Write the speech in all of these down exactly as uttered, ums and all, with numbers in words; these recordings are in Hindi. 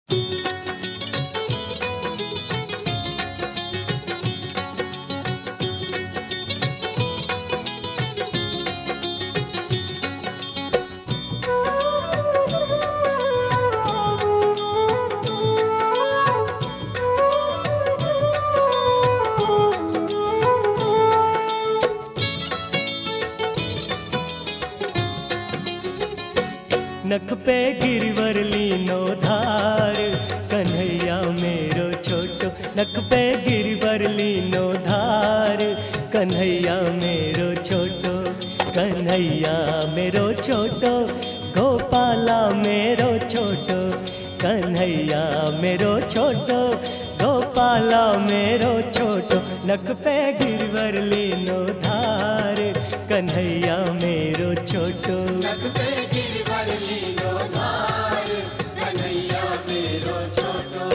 नख पे गिरवर लीनो धार, कन्हैया मेरो छोटो। नख पे गिरवर लीनो धार, कन्हैया मेरो छोटो। कन्हैया मेरो छोटो, गोपाला मेरो छोटो। कन्हैया मेरो छोटो, गोपाला मेरो छोटो। नख पे गिरवर लीनो धार, कन्हैया मेरो छोटो। नख पे गिरवर लीनो धार, कन्हैया मेरो छोटो।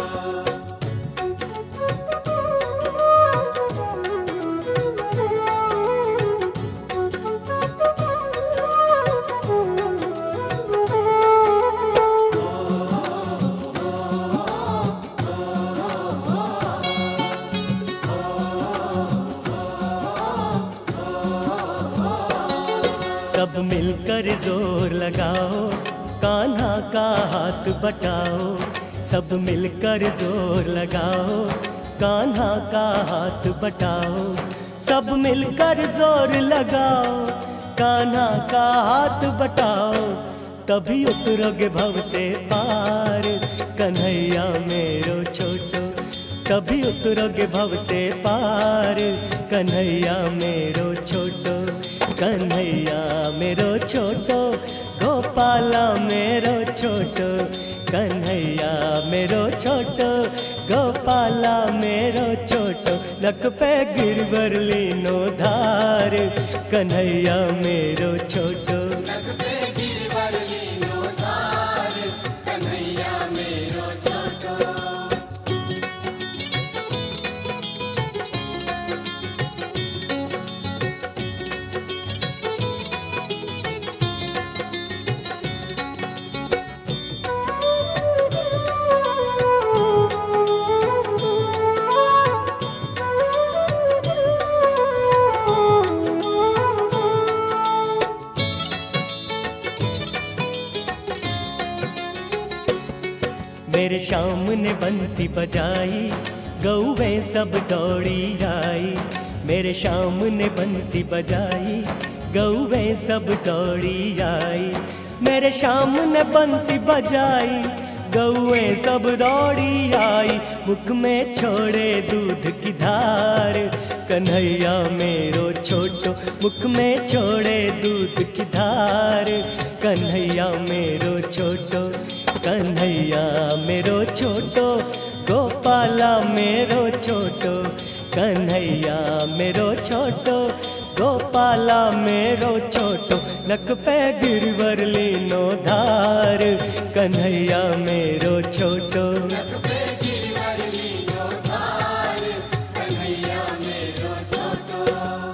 सब मिलकर जोर लगाओ, कान्हा का हाथ बटाओ। सब मिलकर जोर लगाओ, कान्हा का हाथ बटाओ। सब मिलकर जोर लगाओ, कान्हा का हाथ बटाओ। तभी उतरोगे भव से पार, कन्हैया मेरो छोटो। तभी उतरोगे भव से पार, कन्हैया मेरो छोटो। कन्हैया मेरो छोटो, गोपाला मेरो छोटो। कन्हैया मेरो छोटो, गोपाला मेरो छोटो। नख पे गिरवर लीनो धार, कन्हैया मेरो छोटो। नख पे गिरवर लीनो धार, कन्हैया मेरो छोटो। मेरे श्याम ने बंसी बजाई, गौवें सब दौड़ी आई। मेरे श्याम ने बंसी बजाई, गौवें सब दौड़ी आई। मेरे श्याम ने बंसी बजाई, गौवें सब दौड़ी आई। मुख में छोड़े दूध की धार, कन्हैया मेरो छोटो। मुख में छोड़े दूध की धार, कन्हैया मेरो छोटो। कन्हैया मेरो छोटो, गोपाला मेरो छोटो। कन्हैया मेरो छोटो, गोपाला मेरो छोटो। नख पे गिरवर लीनो धार, कन्हैया मेरो छोटो। नख पे गिरवर लीनो धार, कन्हैया मेरो छोटो।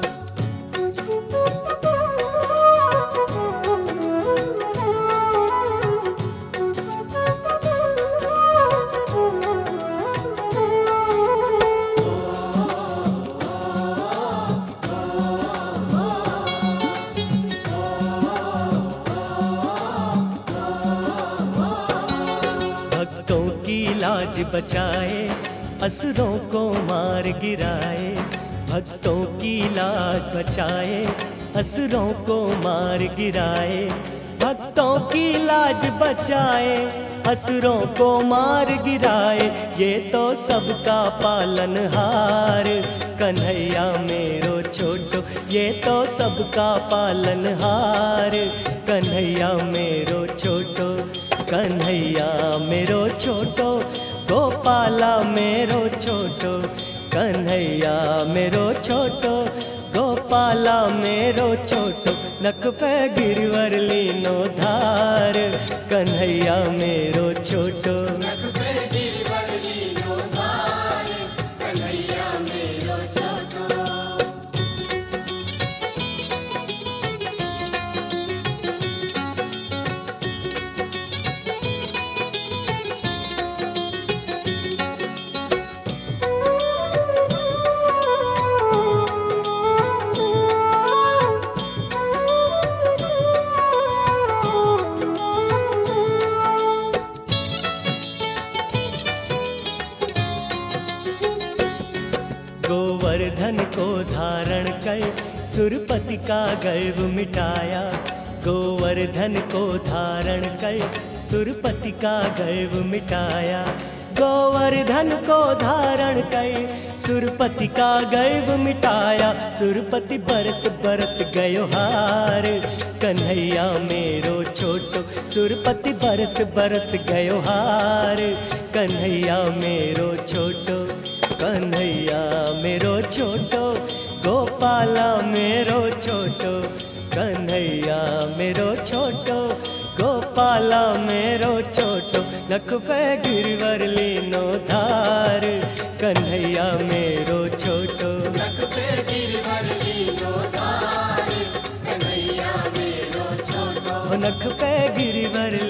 भक्तों की लाज बचाए, असुरों को मार गिराए। भक्तों की लाज बचाए, असुरों को मार गिराए। भक्तों की लाज बचाए, असुरों को मार गिराए। ये तो सबका पालनहार, कन्हैया मेरो छोटो। ये तो सबका पालनहार, कन्हैया मेरो छोटो। कन्हैया मेरो छोटो, गोपाला मेरो छोटो। कन्हैया मेरो छोटो, गोपाला मेरो छोटो। नख पे गिरवर लीनो धार, कन्हैया मेरो छोटो। नख पे गिरवर लीनो धार, कन्हैया मेरो छोटो। गोवर्धन को धारण कर सुरपति का गर्व मिटाया। गोवर्धन को धारण कर सुरपति का गर्व मिटाया। गोवर्धन को धारण कर सुरपति का गर्व मिटाया। सुरपति बरस बरस गयो हार, कन्हैया मेरो छोटो। सुरपति बरस बरस गयो हार, कन्हैया मेरो छोटो। कन्हैया मेरो छोटो, गोपाला मेरो छोटो। कन्हैया मेरो छोटो, गोपाला मेरो छोटो। नख पे गिरवर लीनो धार, कन्हैया मेरो छोटो। नख पे गिरवर लीनो धार, कन्हैया मेरो छोटो। नख पे गिरवर